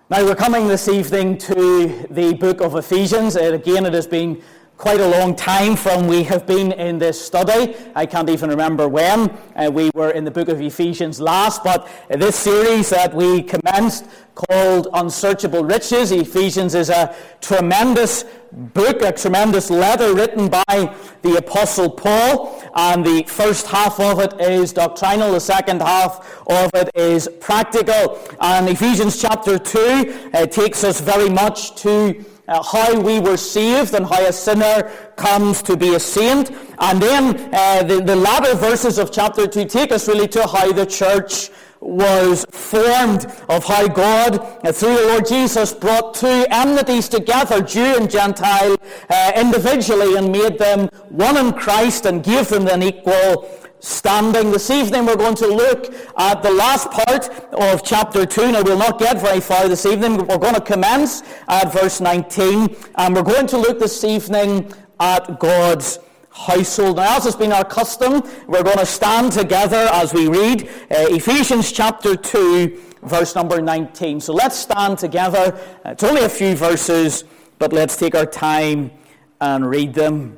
Now we're coming this evening to the book of Ephesians. Again, it has been quite a long time from we have been in this study. I can't even remember when we were in the book of Ephesians last, but this series that we commenced called Unsearchable Riches. Ephesians is a tremendous book, a tremendous letter written by the Apostle Paul, and the first half of it is doctrinal, the second half of it is practical. And Ephesians chapter 2 takes us very much to how we were saved and how a sinner comes to be a saint. And then the latter verses of chapter 2 take us really to how the church was formed, of how God, through the Lord Jesus, brought two enmities together, Jew and Gentile, individually, and made them one in Christ and gave them an equal standing. This evening we're going to look at the last part of chapter 2. Now we'll not get very far this evening. We're going to commence at verse 19, and we're going to look this evening at God's household. Now, as has been our custom, we're going to stand together as we read Ephesians chapter 2, verse number 19. So let's stand together. It's only a few verses, but let's take our time and read them.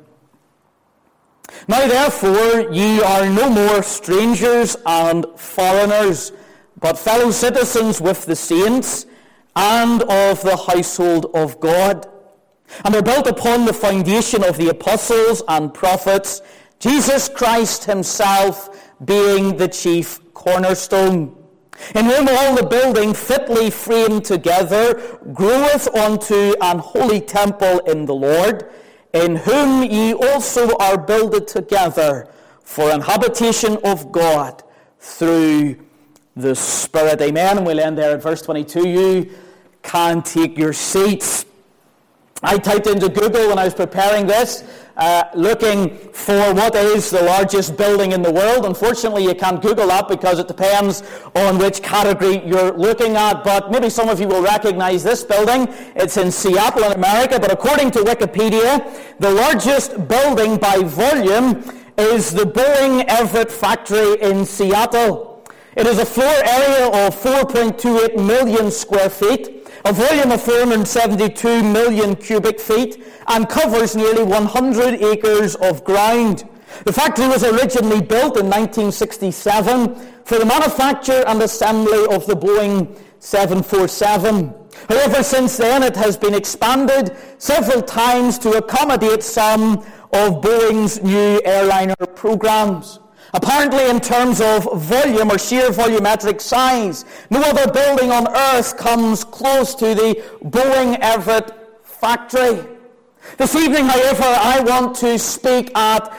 Now therefore ye are no more strangers and foreigners, but fellow citizens with the saints and of the household of God, and are built upon the foundation of the apostles and prophets, Jesus Christ himself being the chief cornerstone, in whom all the building fitly framed together groweth unto an holy temple in the Lord, in whom ye also are builded together for an habitation of God through the Spirit. Amen. And we'll end there at verse 22. You can take your seats. I typed into Google when I was preparing this, looking for what is the largest building in the world. Unfortunately, you can't Google that because it depends on which category you're looking at. But maybe some of you will recognize this building. It's in Seattle in America. But according to Wikipedia, the largest building by volume is the Boeing Everett factory in Seattle. It is a floor area of 4.28 million square feet, a volume of 472 million cubic feet, and covers nearly 100 acres of ground. The factory was originally built in 1967 for the manufacture and assembly of the Boeing 747. However, since then it has been expanded several times to accommodate some of Boeing's new airliner programs. Apparently, in terms of volume or sheer volumetric size, no other building on earth comes close to the Boeing Everett factory. This evening, however, I want to speak about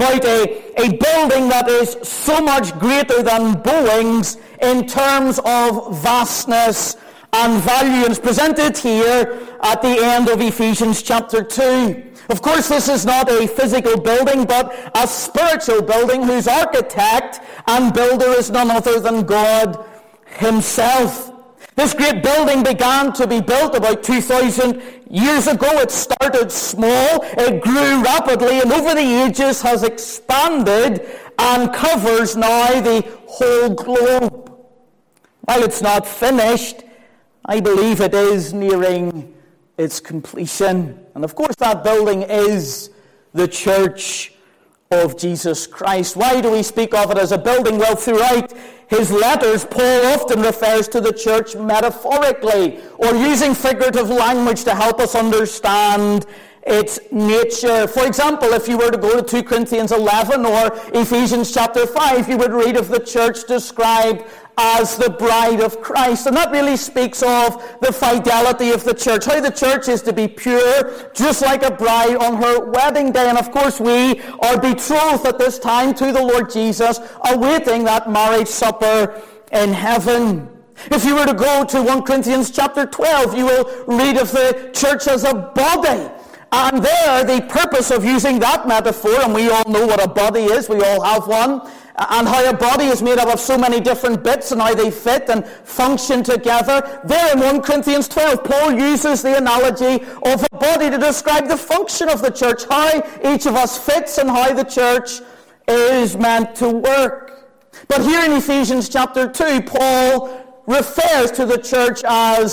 a building that is so much greater than Boeing's in terms of vastness and value. And it's presented here at the end of Ephesians chapter 2. Of course, this is not a physical building, but a spiritual building whose architect and builder is none other than God himself. This great building began to be built about 2,000 years ago. It started small, it grew rapidly, and over the ages has expanded and covers now the whole globe. While it's not finished, I believe it is nearing its completion. And of course that building is the Church of Jesus Christ. Why do we speak of it as a building? Well, throughout his letters, Paul often refers to the church metaphorically, or using figurative language to help us understand its nature. For example, if you were to go to 2 Corinthians 11 or Ephesians chapter 5, you would read of the church described as the bride of Christ. And that really speaks of the fidelity of the church, how the church is to be pure, just like a bride on her wedding day. And of course, we are betrothed at this time to the Lord Jesus, awaiting that marriage supper in heaven. If you were to go to 1 Corinthians chapter 12, you will read of the church as a body. And there, the purpose of using that metaphor, and we all know what a body is, we all have one, and how a body is made up of so many different bits and how they fit and function together. There in 1 Corinthians 12, Paul uses the analogy of a body to describe the function of the church, how each of us fits and how the church is meant to work. But here in Ephesians chapter 2, Paul refers to the church as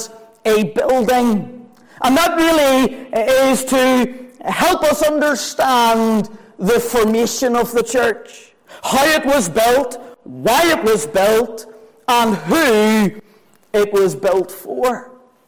a building. And that really is to help us understand the formation of the church, how it was built, why it was built, and who it was built for.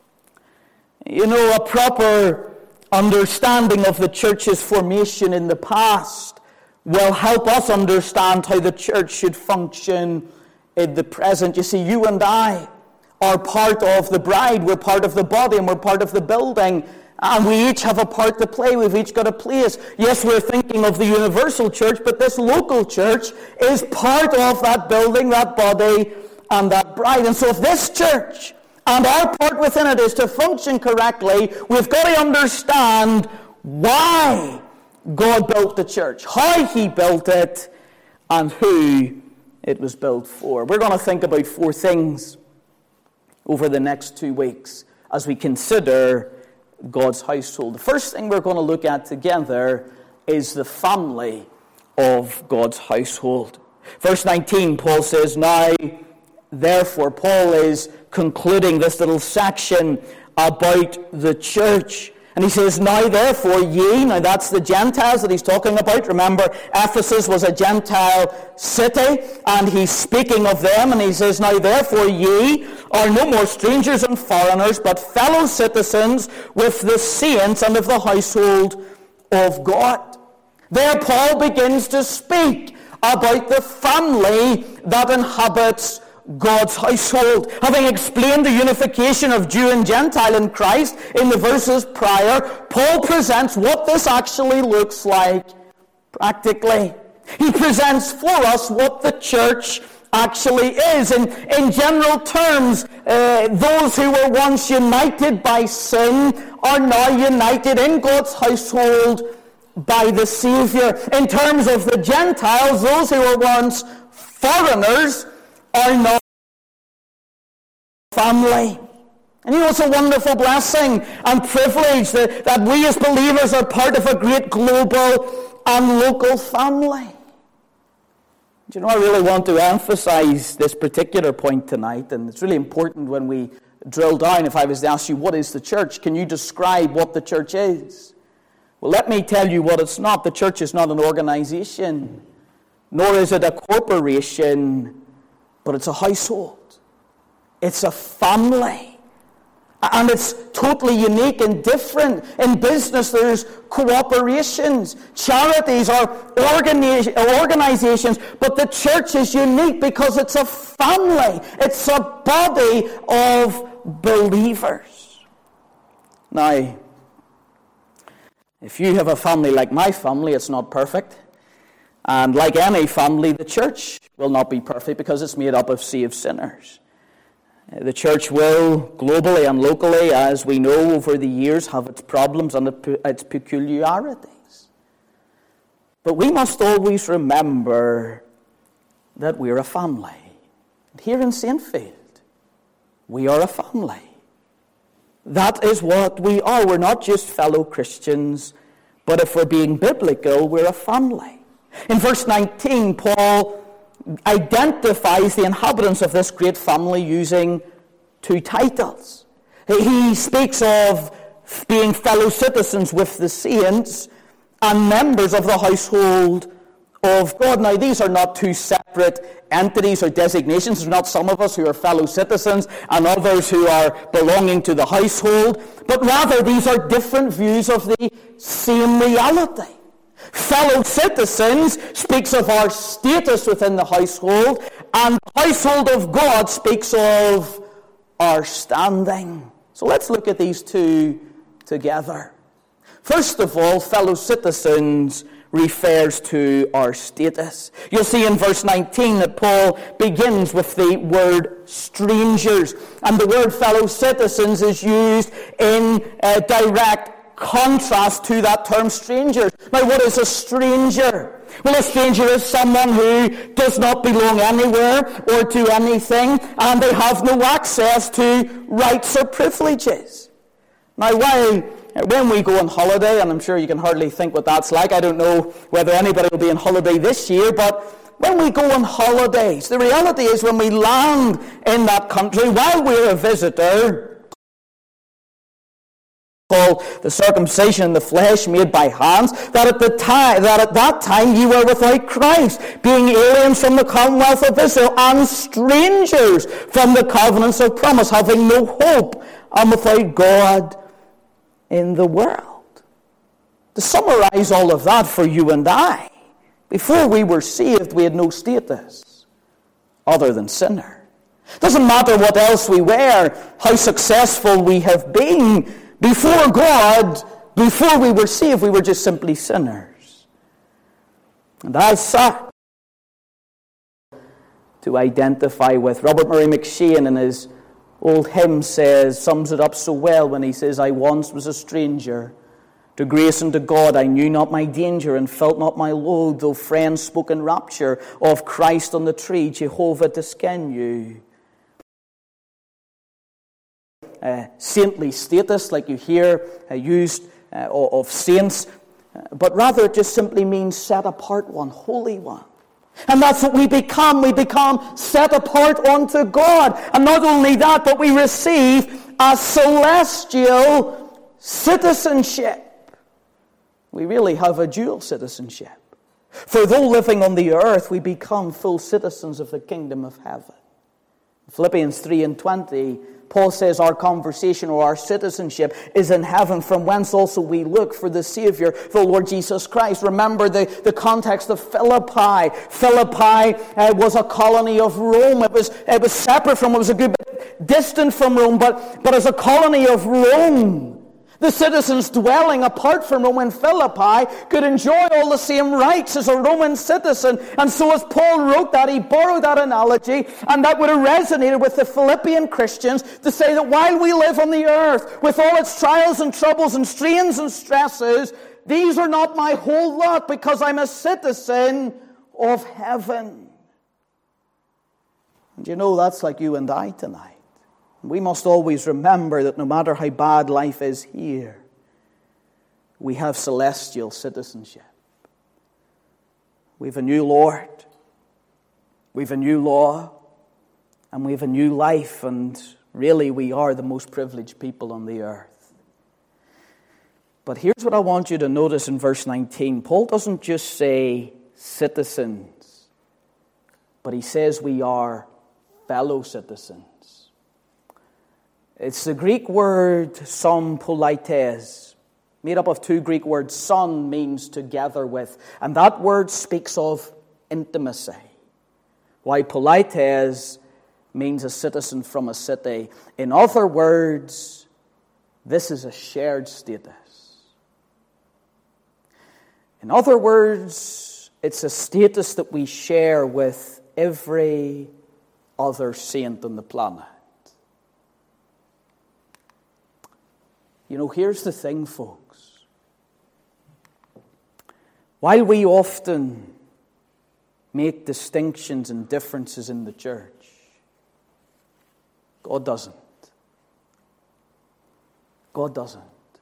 You know, a proper understanding of the church's formation in the past will help us understand how the church should function in the present. You see, you and I are part of the bride, we're part of the body, and we're part of the building, and we each have a part to play. We've each got a place. Yes, we're thinking of the universal church, but this local church is part of that building, that body, and that bride. And so if this church and our part within it is to function correctly, we've got to understand why God built the church, how he built it, and who it was built for. We're going to think about 4 things over the next 2 weeks as we consider God's household. The first thing we're going to look at together is the family of God's household. Verse 19, Paul says, now, therefore, Paul is concluding this little section about the church. And he says, now therefore ye, now that's the Gentiles that he's talking about. Remember, Ephesus was a Gentile city, and he's speaking of them, and he says, now therefore ye are no more strangers and foreigners, but fellow citizens with the saints and of the household of God. There Paul begins to speak about the family that inhabits God's household. Having explained the unification of Jew and Gentile in Christ in the verses prior, Paul presents what this actually looks like practically. He presents for us what the church actually is. In general terms, those who were once united by sin are now united in God's household by the Savior. In terms of the Gentiles, those who were once foreigners are now family. And you know, it's a wonderful blessing and privilege that we as believers are part of a great global and local family. Do you know, I really want to emphasize this particular point tonight, and it's really important when we drill down. If I was to ask you, what is the church? Can you describe what the church is? Well, let me tell you what it's not. The church is not an organization, nor is it a corporation, but it's a household. It's a family. And it's totally unique and different. In business, there's cooperations. Charities are organizations. But the church is unique because it's a family. It's a body of believers. Now, if you have a family like my family, it's not perfect. And like any family, the church will not be perfect because it's made up of saved sinners. The church will, globally and locally, as we know over the years, have its problems and its peculiarities. But we must always remember that we're a family. Here in Saintfield, we are a family. That is what we are. We're not just fellow Christians, but if we're being biblical, we're a family. In verse 19, Paul identifies the inhabitants of this great family using 2 titles. He speaks of being fellow citizens with the saints and members of the household of God. Now, these are not 2 separate entities or designations. There's not some of us who are fellow citizens and others who are belonging to the household, but rather these are different views of the same reality. Fellow citizens speaks of our status within the household, and the household of God speaks of our standing. So let's look at these 2 together. First of all, fellow citizens refers to our status. You'll see in verse 19 that Paul begins with the word strangers, and the word fellow citizens is used in direct contrast to that term strangers. Now, what is a stranger? Well, a stranger is someone who does not belong anywhere or to anything, and they have no access to rights or privileges. Now, when we go on holiday, and I'm sure you can hardly think what that's like, I don't know whether anybody will be on holiday this year, but when we go on holidays, the reality is when we land in that country, while we're a visitor, called the circumcision in the flesh made by hands, that at that time ye were without Christ, being aliens from the commonwealth of Israel, and strangers from the covenants of promise, having no hope, and without God in the world. To summarize all of that for you and I, before we were saved, we had no status other than sinner. Doesn't matter what else we were, how successful we have been. Before God, before we were saved, we were just simply sinners. And as such, to identify with. Robert Murray McShane in his old hymn sums it up so well when he says, I once was a stranger to grace and to God. I knew not my danger and felt not my load, though friends spoke in rapture of Christ on the tree, Jehovah Tiskenu. Saintly status, like you hear used of saints, but rather it just simply means set apart one, holy one. And that's what we become. We become set apart unto God. And not only that, but we receive a celestial citizenship. We really have a dual citizenship. For though living on the earth, we become full citizens of the kingdom of heaven. Philippians 3:20, Paul says our conversation or our citizenship is in heaven, from whence also we look for the Savior, the Lord Jesus Christ. Remember the context of Philippi. Philippi was a colony of Rome. It was separate from, it was a good bit distant from Rome, but as a colony of Rome, the citizens dwelling apart from Rome in Philippi could enjoy all the same rights as a Roman citizen. And so as Paul wrote that, he borrowed that analogy, and that would have resonated with the Philippian Christians to say that while we live on the earth, with all its trials and troubles and strains and stresses, these are not my whole lot, because I'm a citizen of heaven. And you know, that's like you and I tonight. We must always remember that no matter how bad life is here, we have celestial citizenship. We have a new Lord, we have a new law, and we have a new life, and really we are the most privileged people on the earth. But here's what I want you to notice in verse 19. Paul doesn't just say citizens, but he says we are fellow citizens. It's the Greek word son polites, made up of two Greek words. Son means together with, and that word speaks of intimacy, while polites means a citizen from a city. In other words, this is a shared status. In other words, it's a status that we share with every other saint on the planet. You know, here's the thing, folks. While we often make distinctions and differences in the church, God doesn't. God doesn't.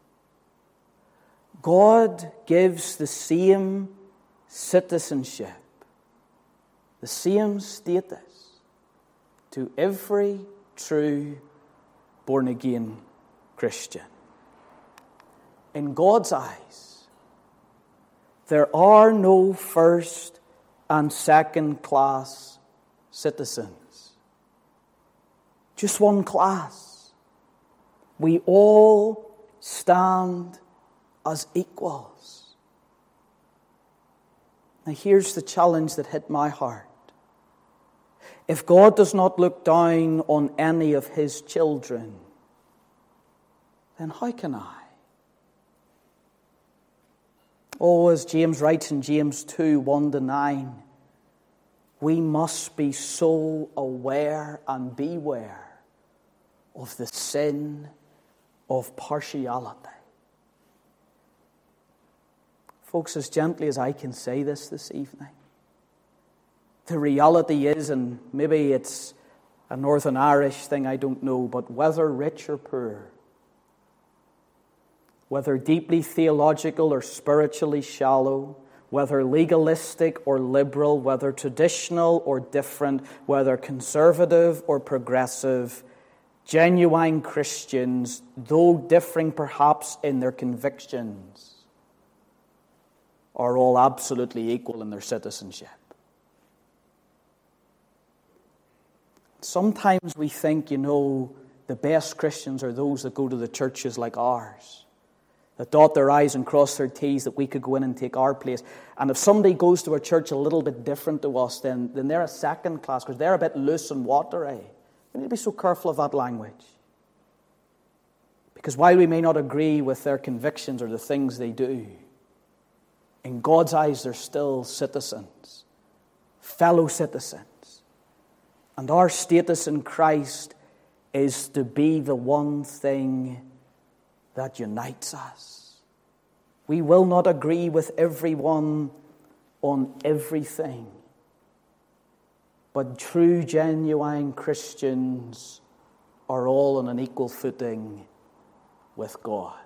God gives the same citizenship, the same status to every true born-again Christian. In God's eyes, there are no first and second class citizens. Just one class. We all stand as equals. Now here's the challenge that hit my heart. If God does not look down on any of His children, then how can I? Oh, as James writes in James 2, 1-9, we must be so aware and beware of the sin of partiality. Folks, as gently as I can say this evening, the reality is, and maybe it's a Northern Irish thing, I don't know, but whether rich or poor, whether deeply theological or spiritually shallow, whether legalistic or liberal, whether traditional or different, whether conservative or progressive, Genuine Christians, though differing perhaps in their convictions, are all absolutely equal in their citizenship. Sometimes we think, the best Christians are those that go to the churches like ours, that dot their I's and cross their T's, that we could go in and take our place. And if somebody goes to a church a little bit different to us, then they're a second class, because they're a bit loose and watery. We need to be so careful of that language. Because while we may not agree with their convictions or the things they do, in God's eyes they're still citizens, fellow citizens. And our status in Christ is to be the one thing that unites us. We will not agree with everyone on everything. But true, genuine Christians are all on an equal footing with God.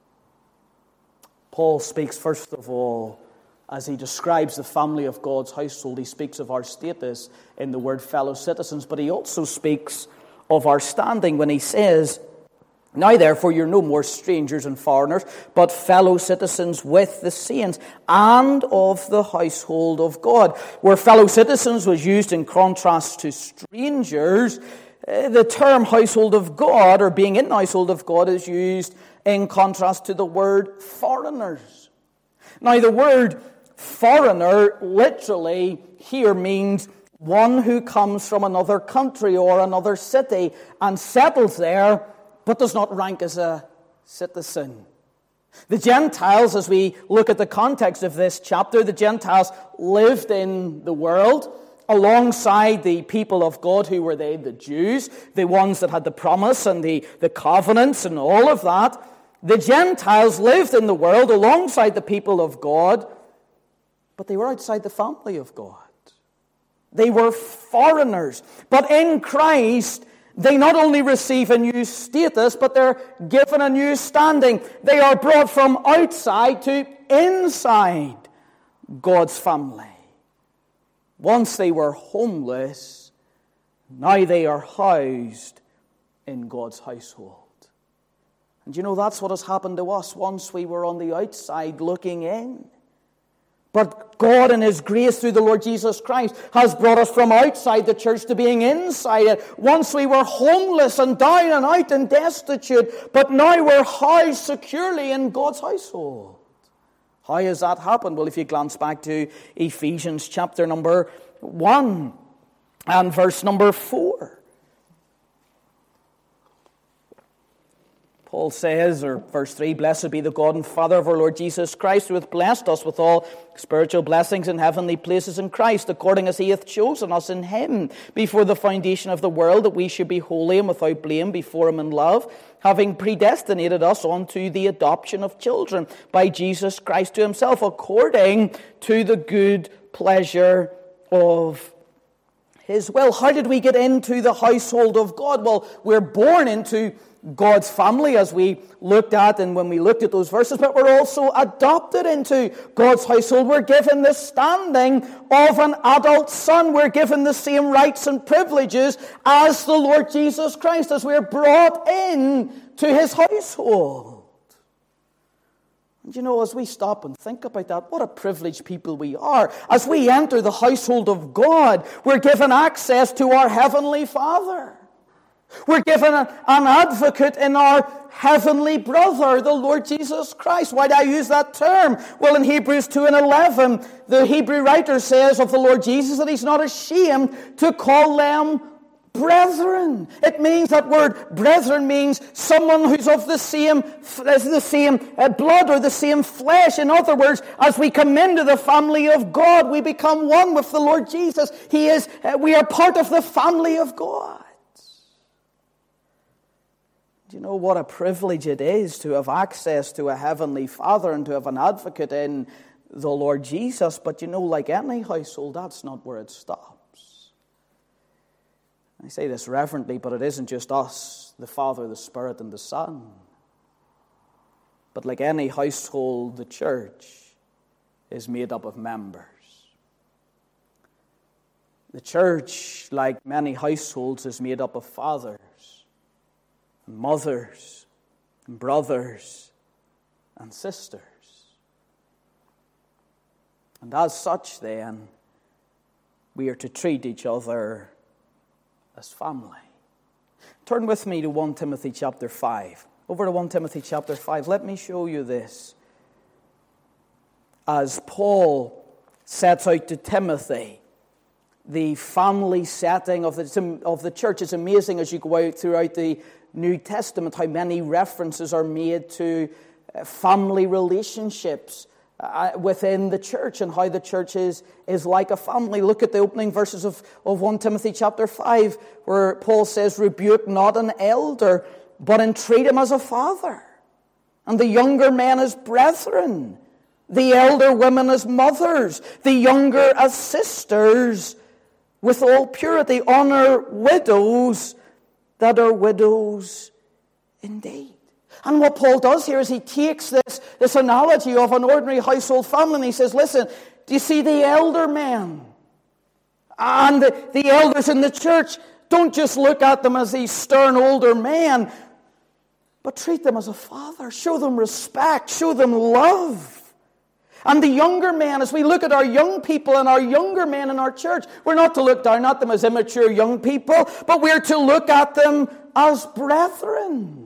Paul speaks, first of all, as he describes the family of God's household, he speaks of our status in the word fellow citizens, but he also speaks of our standing when he says, "Now therefore you're no more strangers and foreigners, but fellow citizens with the saints and of the household of God." Where fellow citizens was used in contrast to strangers, the term household of God, or being in the household of God, is used in contrast to the word foreigners. Now the word foreigner literally here means one who comes from another country or another city and settles there, but does not rank as a citizen. The Gentiles, as we look at the context of this chapter, the Gentiles lived in the world alongside the people of God. Who were they? The Jews, the ones that had the promise and the covenants and all of that. The Gentiles lived in the world alongside the people of God, but they were outside the family of God. They were foreigners. But in Christ, they not only receive a new status, but they're given a new standing. They are brought from outside to inside God's family. Once they were homeless, now they are housed in God's household. And that's what has happened to us. Once we were on the outside looking in. But God in His grace through the Lord Jesus Christ has brought us from outside the church to being inside it. Once we were homeless and down and out and destitute, but now we're housed securely in God's household. How has that happened? Well, if you glance back to Ephesians chapter number 1 and verse number 4. Paul says, or verse 3, "Blessed be the God and Father of our Lord Jesus Christ, who hath blessed us with all spiritual blessings in heavenly places in Christ, according as He hath chosen us in Him before the foundation of the world, that we should be holy and without blame before Him in love, having predestinated us unto the adoption of children by Jesus Christ to Himself, according to the good pleasure of His will." How did we get into the household of God? Well, we're born into God's family, as we looked at and when we looked at those verses, but we're also adopted into God's household. We're given the standing of an adult son. We're given the same rights and privileges as the Lord Jesus Christ, as we're brought in to His household. And as we stop and think about that, what a privileged people we are. As we enter the household of God, we're given access to our Heavenly Father. We're given an advocate in our heavenly brother, the Lord Jesus Christ. Why do I use that term? Well, in Hebrews 2 and 11, the Hebrew writer says of the Lord Jesus that He's not ashamed to call them brethren. It means, that word brethren means someone who's of the same blood or the same flesh. In other words, as we come into the family of God, we become one with the Lord Jesus. We are part of the family of God. Do you know what a privilege it is to have access to a heavenly Father and to have an advocate in the Lord Jesus? But like any household, that's not where it stops. I say this reverently, but it isn't just us, the Father, the Spirit, and the Son. But like any household, the church is made up of members. The church, like many households, is made up of fathers and mothers and brothers and sisters. And as such, then, we are to treat each other as family. Turn with me to 1 Timothy chapter 5. Over to 1 Timothy chapter 5. Let me show you this. As Paul sets out to Timothy the family setting of the church. It's amazing as you go out throughout the New Testament how many references are made to family relationships within the church and how the church is like a family. Look at the opening verses of 1 Timothy chapter 5 where Paul says, "Rebuke not an elder, but entreat him as a father, and the younger men as brethren, the elder women as mothers, the younger as sisters, with all purity. Honor widows that are widows indeed." And what Paul does here is he takes this analogy of an ordinary household family and he says, listen, do you see the elder men? And the elders in the church, don't just look at them as these stern older men, but treat them as a father. Show them respect. Show them love. And the younger men, as we look at our young people and our younger men in our church, we're not to look down at them as immature young people, but we're to look at them as brethren.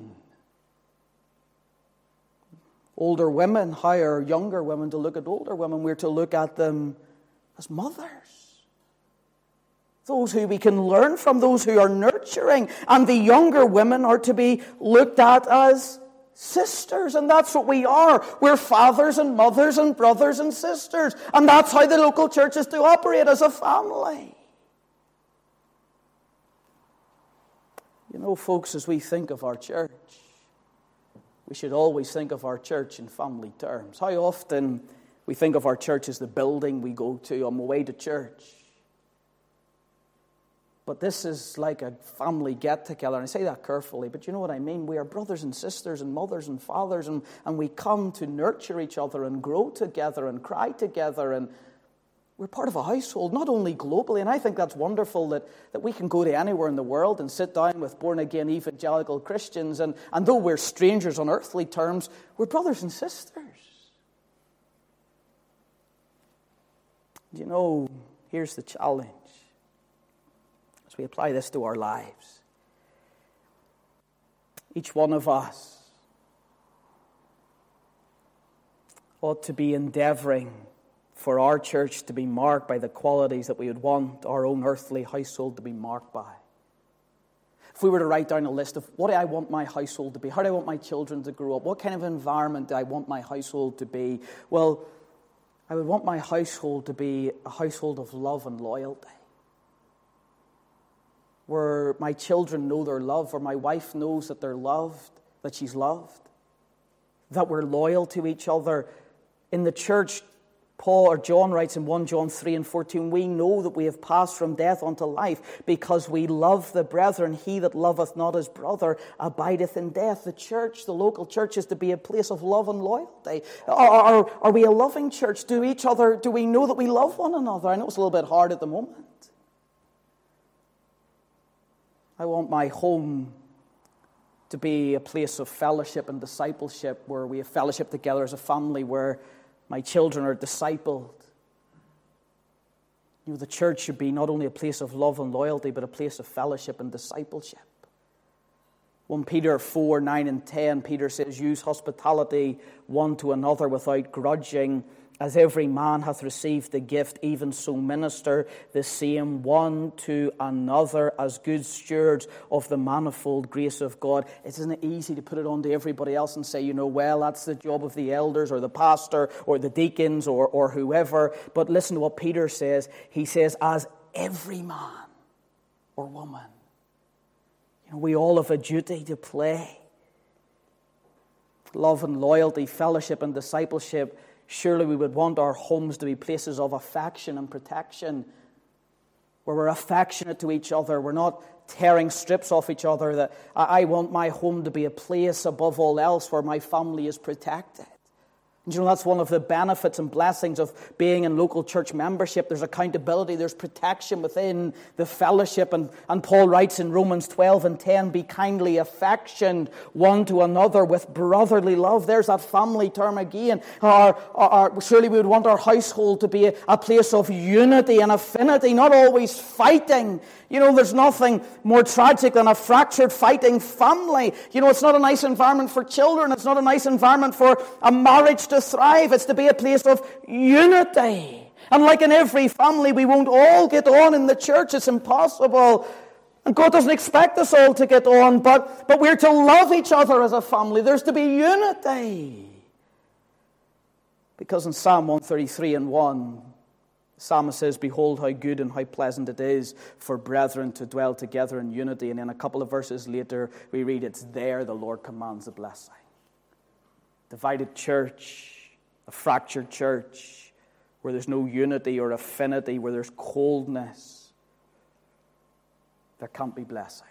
Older women hire younger women to look at older women. We're to look at them as mothers. Those who we can learn from, those who are nurturing. And the younger women are to be looked at as sisters. And that's what we are. We're fathers and mothers and brothers and sisters. And that's how the local church is to operate, as a family. You know, folks, as we think of our church, we should always think of our church in family terms. How often we think of our church as the building we go to on the way to church. But this is like a family get-together, and I say that carefully, but you know what I mean. We are brothers and sisters and mothers and fathers, and we come to nurture each other and grow together and cry together, and we're part of a household, not only globally, and I think that's wonderful that we can go to anywhere in the world and sit down with born-again evangelical Christians, and though we're strangers on earthly terms, we're brothers and sisters. You know, here's the challenge as we apply this to our lives. Each one of us ought to be endeavoring for our church to be marked by the qualities that we would want our own earthly household to be marked by. If we were to write down a list of what do I want my household to be, how do I want my children to grow up, what kind of environment do I want my household to be, well, I would want my household to be a household of love and loyalty, where my children know they're loved, where my wife knows that they're loved, that she's loved, that we're loyal to each other. In the church, Paul or John writes in 1 John 3 and 14, we know that we have passed from death unto life because we love the brethren. He that loveth not his brother abideth in death. The church, the local church, is to be a place of love and loyalty. Are we a loving church? Do we know that we love one another? I know it's a little bit hard at the moment. I want my home to be a place of fellowship and discipleship, where we have fellowship together as a family, where my children are discipled. You know, the church should be not only a place of love and loyalty, but a place of fellowship and discipleship. 1 Peter 4, 9 and 10, Peter says, use hospitality one to another without grudging. As every man hath received the gift, even so minister the same one to another as good stewards of the manifold grace of God. Isn't it easy to put it on to everybody else and say, you know, well, that's the job of the elders or the pastor or the deacons or whoever. But listen to what Peter says. He says, as every man or woman. You know, we all have a duty to play. Love and loyalty, fellowship and discipleship. Surely we would want our homes to be places of affection and protection, where we're affectionate to each other. We're not tearing strips off each other. That I want my home to be a place above all else where my family is protected. And that's one of the benefits and blessings of being in local church membership. There's accountability, there's protection within the fellowship. And Paul writes in Romans 12 and 10, be kindly affectioned one to another with brotherly love. There's that family term again. Surely we would want our household to be a place of unity and affinity, not always fighting. There's nothing more tragic than a fractured, fighting family. It's not a nice environment for children. It's not a nice environment for a marriage to thrive. It's to be a place of unity. And like in every family, we won't all get on in the church. It's impossible. And God doesn't expect us all to get on, but we're to love each other as a family. There's to be unity. Because in Psalm 133 and 1, the psalmist says, behold how good and how pleasant it is for brethren to dwell together in unity. And then a couple of verses later, we read, it's there the Lord commands a blessing. Divided church, a fractured church, where there's no unity or affinity, where there's coldness, there can't be blessing.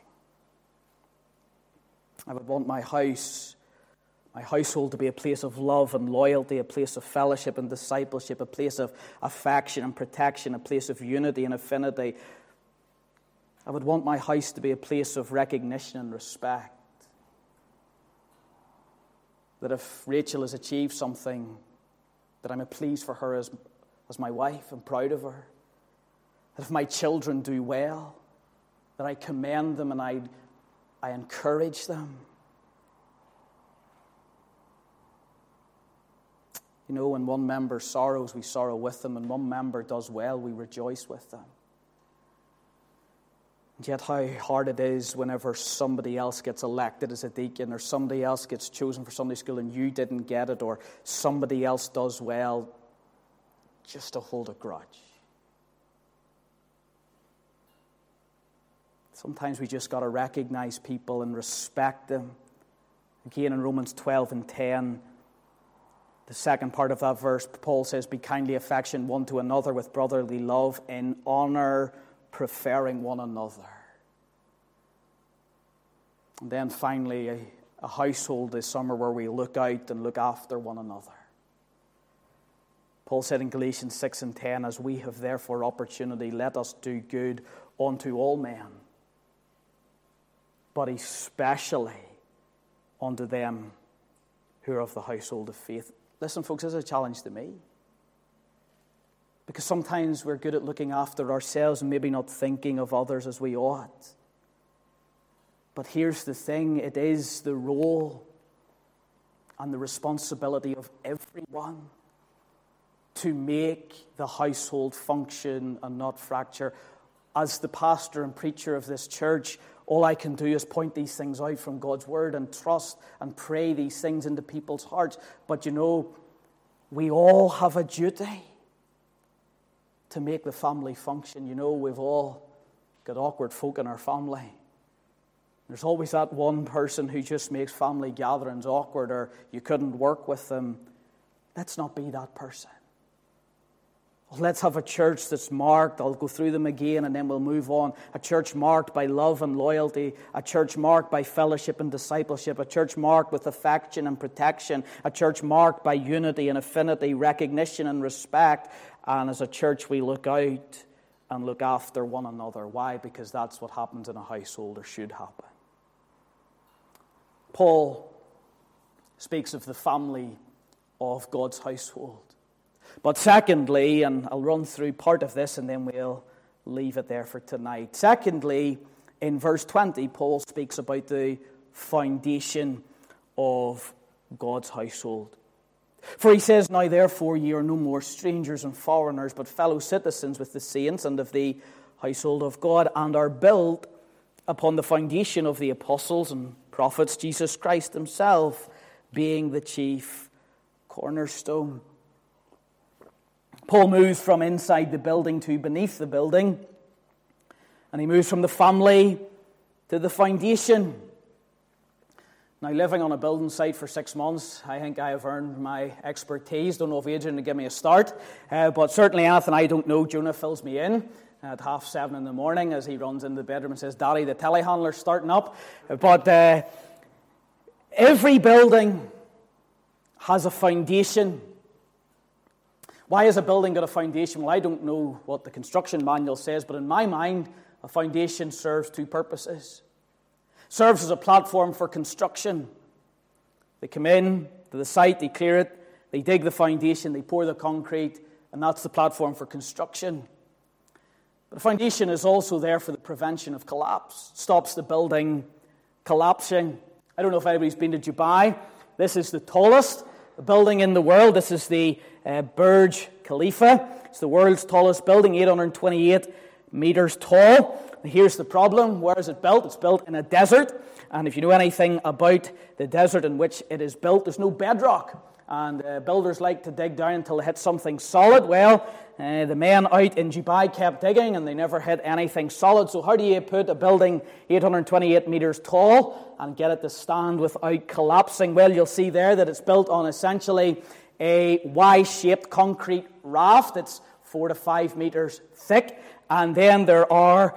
I would want my household to be a place of love and loyalty, a place of fellowship and discipleship, a place of affection and protection, a place of unity and affinity. I would want my house to be a place of recognition and respect. That if Rachel has achieved something, that I'm pleased for her as my wife and proud of her. That if my children do well, that I commend them and I encourage them. When one member sorrows, we sorrow with them. And one member does well, we rejoice with them. And yet how hard it is whenever somebody else gets elected as a deacon or somebody else gets chosen for Sunday school and you didn't get it, or somebody else does well, just to hold a grudge. Sometimes we just got to recognize people and respect them. Again, in Romans 12 and 10, the second part of that verse, Paul says, be kindly affectioned one to another with brotherly love, in honor, preferring one another. And then finally, a household is somewhere where we look out and look after one another. Paul said in Galatians 6 and 10, as we have therefore opportunity, let us do good unto all men, but especially unto them who are of the household of faith. Listen, folks, this is a challenge to me. Because sometimes we're good at looking after ourselves and maybe not thinking of others as we ought. But here's the thing, it is the role and the responsibility of everyone to make the household function and not fracture. As the pastor and preacher of this church, all I can do is point these things out from God's word and trust and pray these things into people's hearts. But we all have a duty to make the family function. We've all got awkward folk in our family. There's always that one person who just makes family gatherings awkward, or you couldn't work with them. Let's not be that person. Let's have a church that's marked, I'll go through them again and then we'll move on. A church marked by love and loyalty. A church marked by fellowship and discipleship. A church marked with affection and protection. A church marked by unity and affinity, recognition and respect. And as a church we look out and look after one another. Why? Because that's what happens in a household, or should happen. Paul speaks of the family of God's household. But secondly, and I'll run through part of this and then we'll leave it there for tonight. Secondly, in verse 20, Paul speaks about the foundation of God's household. For he says, now therefore ye are no more strangers and foreigners, but fellow citizens with the saints and of the household of God, and are built upon the foundation of the apostles and prophets, Jesus Christ himself being the chief cornerstone. Paul moves from inside the building to beneath the building. And he moves from the family to the foundation. Now, living on a building site for 6 months, I think I have earned my expertise. Don't know if Adrian will give me a start. But certainly anything I don't know, Jonah fills me in at 7:30 in the morning as he runs into the bedroom and says, Daddy, the telehandler's starting up. But every building has a foundation. Why has a building got a foundation? Well, I don't know what the construction manual says, but in my mind, a foundation serves two purposes. It serves as a platform for construction. They come in to the site, they clear it, they dig the foundation, they pour the concrete, and that's the platform for construction. But a foundation is also there for the prevention of collapse. It stops the building collapsing. I don't know if anybody's been to Dubai. This is the tallest building in the world. This is the Burj Khalifa. It's the world's tallest building, 828 meters tall. Here's the problem. Where is it built? It's built in a desert. And if you know anything about the desert in which it is built, there's no bedrock. And builders like to dig down until they hit something solid. Well, the men out in Dubai kept digging and they never hit anything solid. So how do you put a building 828 meters tall and get it to stand without collapsing? Well, you'll see there that it's built on essentially a Y-shaped concrete raft. It's 4 to 5 meters thick. And then there are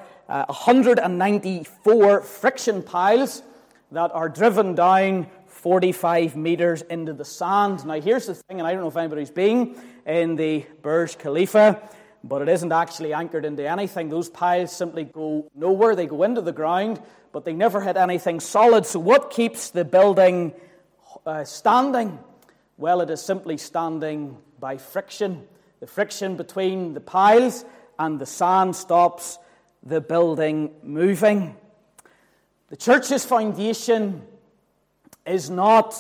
194 friction piles that are driven down 45 meters into the sand. Now, here's the thing, and I don't know if anybody's been in the Burj Khalifa, but it isn't actually anchored into anything. Those piles simply go nowhere. They go into the ground, but they never hit anything solid. So what keeps the building standing? Well, it is simply standing by friction. The friction between the piles and the sand stops the building moving. The church's foundation is not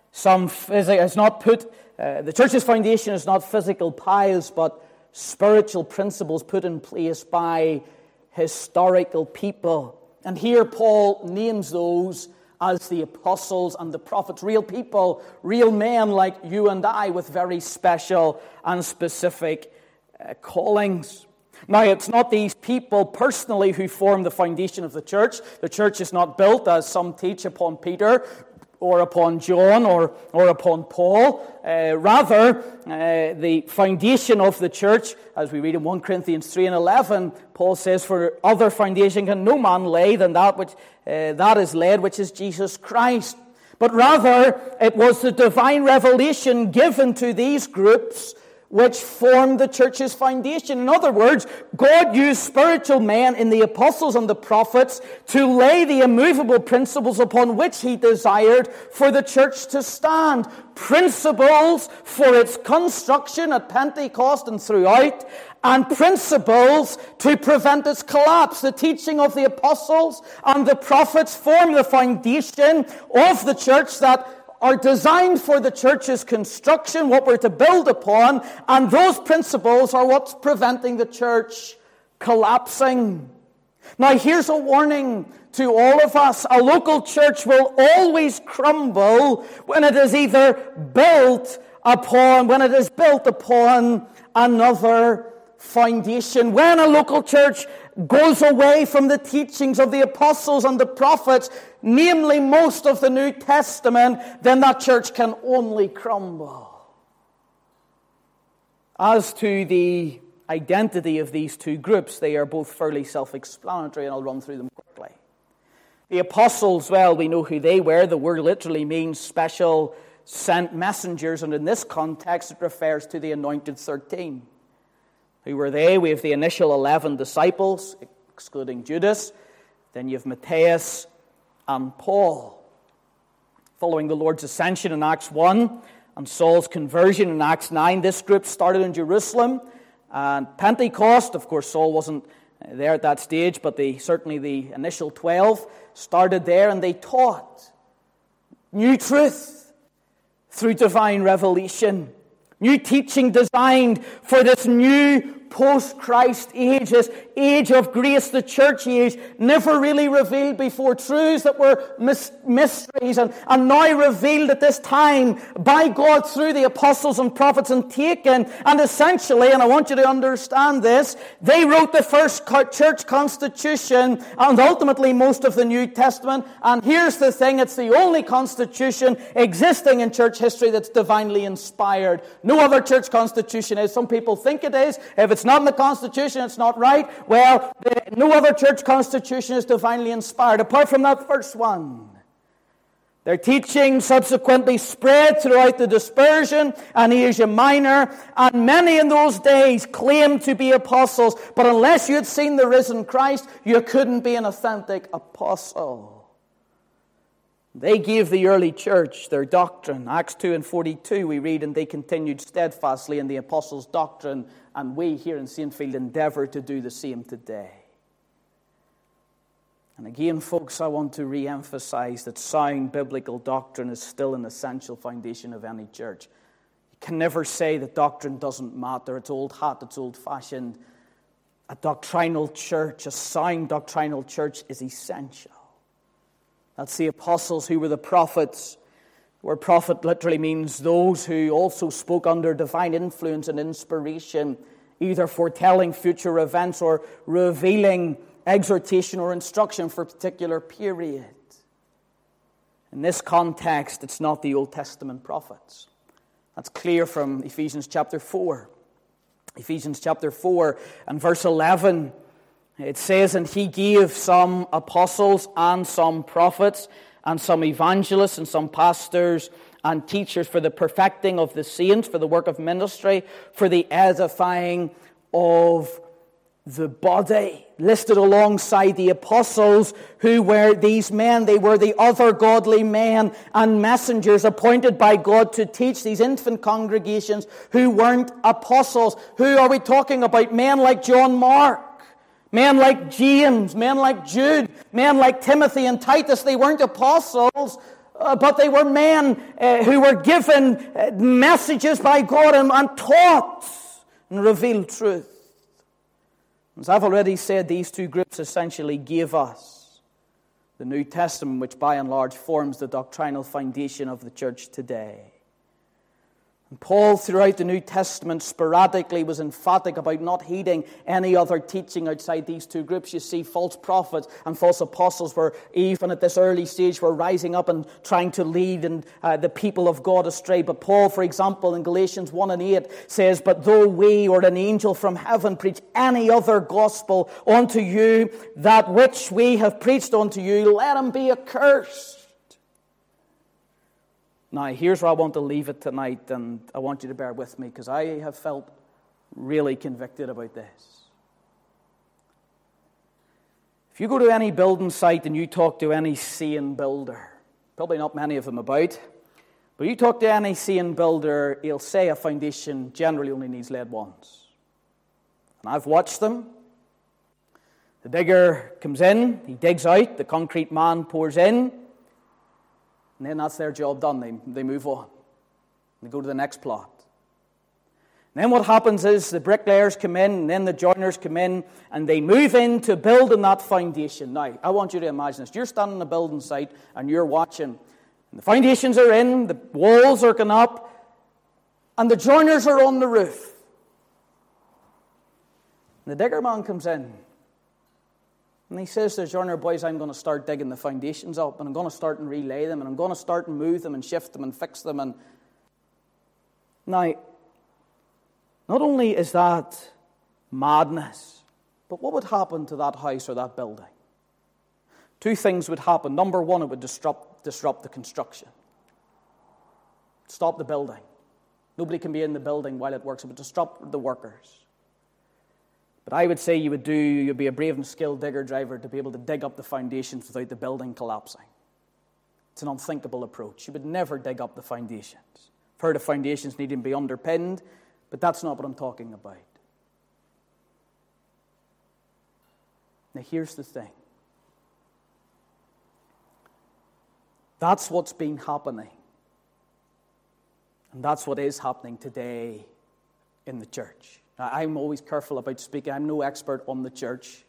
the church's foundation is not physical piles, but spiritual principles put in place by historical people. And here Paul names those as the apostles and the prophets, real people, real men like you and I with very special and specific callings. Now, it's not these people personally who form the foundation of the church. The church is not built, as some teach, upon Peter or upon John or upon Paul. Rather, the foundation of the church, as we read in 1 Corinthians 3:11, Paul says, "For other foundation can no man lay than that which that is laid, which is Jesus Christ." But rather, it was the divine revelation given to these groups which formed the church's foundation. In other words, God used spiritual men in the apostles and the prophets to lay the immovable principles upon which He desired for the church to stand. Principles for its construction at Pentecost and throughout, and principles to prevent its collapse. The teaching of the apostles and the prophets form the foundation of the church that are designed for the church's construction, what we're to build upon, and those principles are what's preventing the church collapsing. Now, here's a warning to all of us. A local church will always crumble when it is built upon another foundation. When a local church goes away from the teachings of the apostles and the prophets, namely most of the New Testament, then that church can only crumble. As to the identity of these two groups, they are both fairly self-explanatory, and I'll run through them quickly. The apostles, well, we know who they were. The word literally means special sent messengers, and in this context it refers to the anointed 13. Who were they? We have the initial 11 disciples, excluding Judas. Then you have Matthias and Paul. Following the Lord's ascension in Acts 1 and Saul's conversion in Acts 9, this group started in Jerusalem. And Pentecost, of course, Saul wasn't there at that stage, but certainly the initial 12 started there, and they taught new truth through divine revelation. New teaching designed for this new post-Christ age, this age of grace, the church age, never really revealed before. Truths that were mysteries and now revealed at this time by God through the apostles and prophets and taken. And essentially, and I want you to understand this, they wrote the first church constitution and ultimately most of the New Testament. And here's the thing, it's the only constitution existing in church history that's divinely inspired. No other church constitution is. Some people think it is. If it's not in the Constitution, it's not right. Well, no other church constitution is divinely inspired, apart from that first one. Their teaching subsequently spread throughout the dispersion and Asia Minor, and many in those days claimed to be apostles, but unless you had seen the risen Christ, you couldn't be an authentic apostle. They gave the early church their doctrine. Acts 2:42 we read, and they continued steadfastly in the apostles' doctrine, and we here in Saintfield endeavour to do the same today. And again, folks, I want to re-emphasize that sound biblical doctrine is still an essential foundation of any church. You can never say that doctrine doesn't matter. It's old hat, it's old-fashioned. A doctrinal church, a sound doctrinal church is essential. That's the apostles who were the prophets, where prophet literally means those who also spoke under divine influence and inspiration, either foretelling future events or revealing exhortation or instruction for a particular period. In this context, it's not the Old Testament prophets. That's clear from Ephesians chapter 4. Ephesians chapter 4 and verse 11, it says, and he gave some apostles and some prophets and some evangelists and some pastors and teachers for the perfecting of the saints, for the work of ministry, for the edifying of the body. Listed alongside the apostles, who were these men? They were the other godly men and messengers appointed by God to teach these infant congregations who weren't apostles. Who are we talking about? Men like John Mark, men like James, men like Jude, men like Timothy and Titus. They weren't apostles, but they were men who were given messages by God and taught and revealed truth. As I've already said, these two groups essentially gave us the New Testament, which by and large forms the doctrinal foundation of the church today. And Paul, throughout the New Testament, sporadically was emphatic about not heeding any other teaching outside these two groups. You see, false prophets and false apostles were, even at this early stage, were rising up and trying to lead the people of God astray. But Paul, for example, in Galatians 1:8 says, but though we or an angel from heaven preach any other gospel unto you, that which we have preached unto you, let him be accursed. Now, here's where I want to leave it tonight, and I want you to bear with me, because I have felt really convicted about this. If you go to any building site and you talk to any sane builder, probably not many of them about, but you talk to any sane builder, he'll say a foundation generally only needs laid once. And I've watched them. The digger comes in, he digs out, the concrete man pours in, and then that's their job done. They move on. They go to the next plot. And then what happens is the bricklayers come in, and then the joiners come in, and they move into building that foundation. Now, I want you to imagine this. You're standing on a building site, and you're watching. And the foundations are in, the walls are going up, and the joiners are on the roof. And the digger man comes in. And he says to the joiner, boys, I'm going to start digging the foundations up, and I'm going to start and relay them, and I'm going to start and move them and shift them and fix them. And now, not only is that madness, but what would happen to that house or that building? Two things would happen. Number one, it would disrupt the construction. Stop the building. Nobody can be in the building while it works. It would disrupt the workers. But I would say you'd be a brave and skilled digger driver to be able to dig up the foundations without the building collapsing. It's an unthinkable approach. You would never dig up the foundations. I've heard of foundations needing to be underpinned, but that's not what I'm talking about. Now here's the thing. That's what's been happening. And that's what is happening today in the church. Now, I'm always careful about speaking. I'm no expert on the church.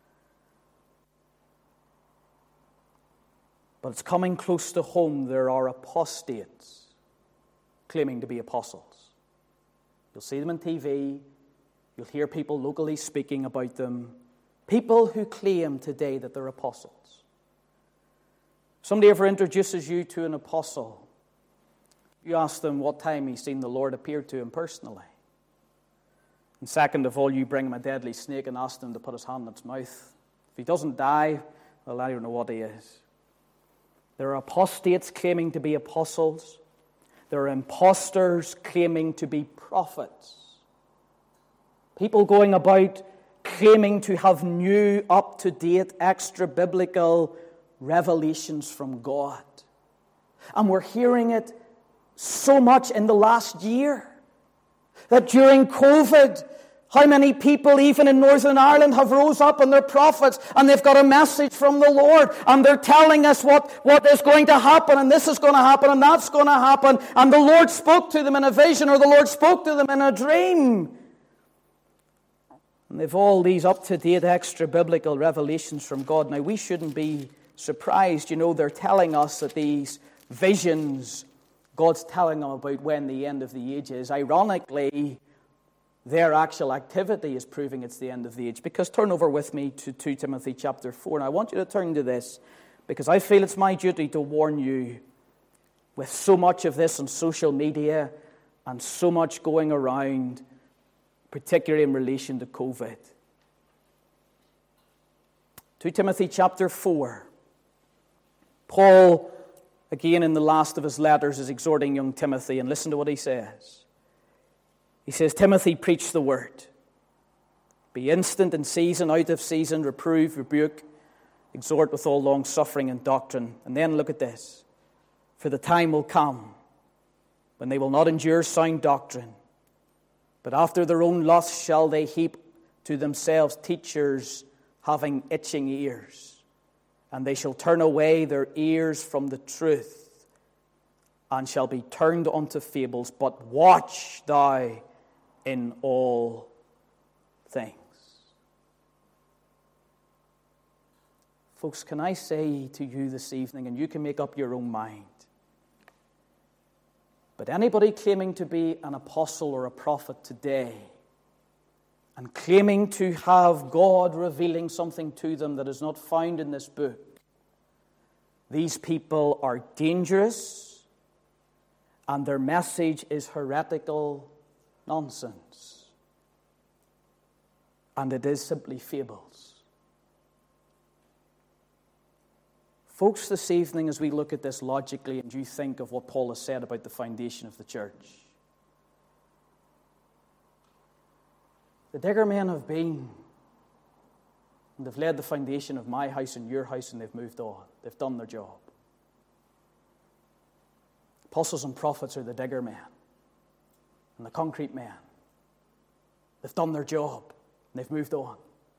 But it's coming close to home. There are apostates claiming to be apostles. You'll see them on TV. You'll hear people locally speaking about them. People who claim today that they're apostles. If somebody ever introduces you to an apostle, you ask them what time he's seen the Lord appear to him personally. And second of all, you bring him a deadly snake and ask him to put his hand in its mouth. If he doesn't die, well, I don't know what he is. There are apostates claiming to be apostles. There are impostors claiming to be prophets. People going about claiming to have new, up-to-date, extra-biblical revelations from God. And we're hearing it so much in the last year that during COVID, how many people, even in Northern Ireland, have rose up and they're prophets and they've got a message from the Lord and they're telling us what is going to happen and this is going to happen and that's going to happen, and the Lord spoke to them in a vision or the Lord spoke to them in a dream. And they've all these up-to-date extra-biblical revelations from God. Now, we shouldn't be surprised. You know, they're telling us that these visions, God's telling them about when the end of the age is. Ironically, their actual activity is proving it's the end of the age. Because turn over with me to 2 Timothy chapter 4. And I want you to turn to this because I feel it's my duty to warn you with so much of this on social media and so much going around, particularly in relation to COVID. 2 Timothy chapter 4. Paul, again in the last of his letters, is exhorting young Timothy. And listen to what he says. He says, Timothy, preach the word. Be instant in season, out of season, reprove, rebuke, exhort with all long suffering and doctrine. And then look at this. For the time will come when they will not endure sound doctrine, but after their own lusts shall they heap to themselves teachers having itching ears. And they shall turn away their ears from the truth and shall be turned unto fables. But watch thou in all things. Folks, can I say to you this evening, and you can make up your own mind, but anybody claiming to be an apostle or a prophet today and claiming to have God revealing something to them that is not found in this book, these people are dangerous and their message is heretical nonsense. And it is simply fables. Folks, this evening as we look at this logically and you think of what Paul has said about the foundation of the church, the digger men have been and they've laid the foundation of my house and your house and they've moved on. They've done their job. Apostles and prophets are the digger men and the concrete men. They've done their job and they've moved on.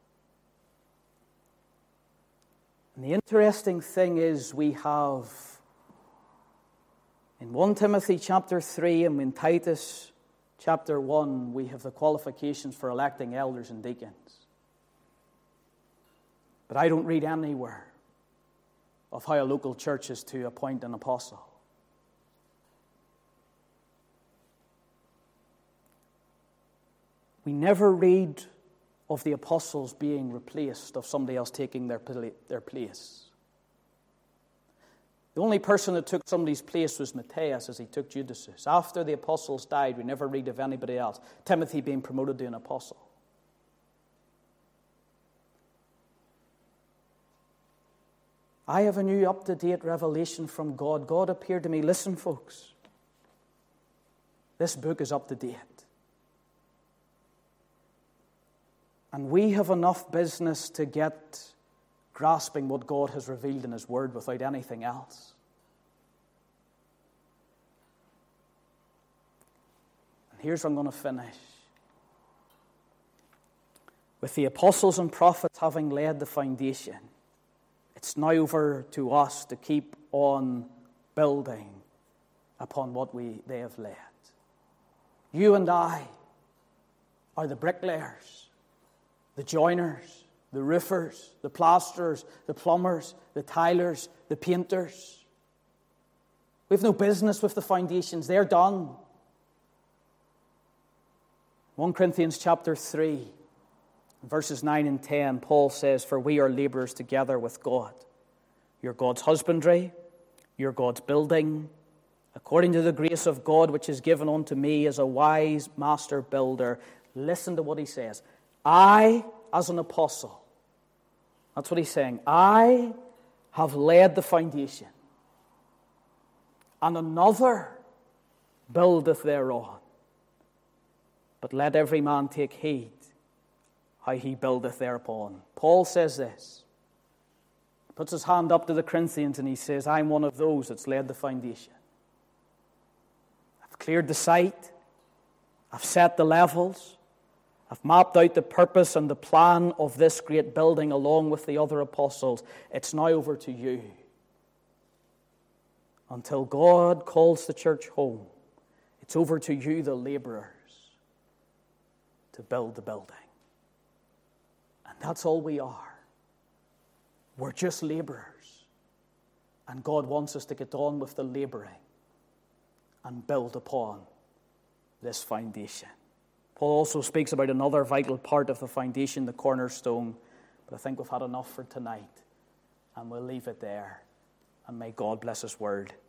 And the interesting thing is we have in 1 Timothy chapter 3 and in Titus chapter 1, we have the qualifications for electing elders and deacons. But I don't read anywhere of how a local church is to appoint an apostle. We never read of the apostles being replaced, of somebody else taking their place. The only person that took somebody's place was Matthias as he took Judas's. After the apostles died, we never read of anybody else. Timothy being promoted to an apostle. I have a new up-to-date revelation from God. God appeared to me. Listen, folks. This book is up to date. And we have enough business to get grasping what God has revealed in His Word without anything else. And here's where I'm going to finish. With the apostles and prophets having laid the foundation, it's now over to us to keep on building upon what they have laid. You and I are the bricklayers, the joiners, the roofers, the plasterers, the plumbers, the tilers, the painters. We have no business with the foundations. They're done. 1 Corinthians chapter 3, verses 9 and 10, Paul says, "For we are laborers together with God. You're God's husbandry, you're God's building, according to the grace of God which is given unto me as a wise master builder." Listen to what he says. I, as an apostle, that's what he's saying, I have laid the foundation. and another buildeth thereon. But let every man take heed how he buildeth thereupon. Paul says this. He puts his hand up to the Corinthians and he says, I'm one of those that's laid the foundation. I've cleared the site. I've set the levels. I've mapped out the purpose and the plan of this great building along with the other apostles. It's now over to you. Until God calls the church home, it's over to you, the laborers, to build the building. And that's all we are. We're just laborers. And God wants us to get on with the laboring and build upon this foundation. Paul also speaks about another vital part of the foundation, the cornerstone. But I think we've had enough for tonight. And we'll leave it there. And may God bless His word.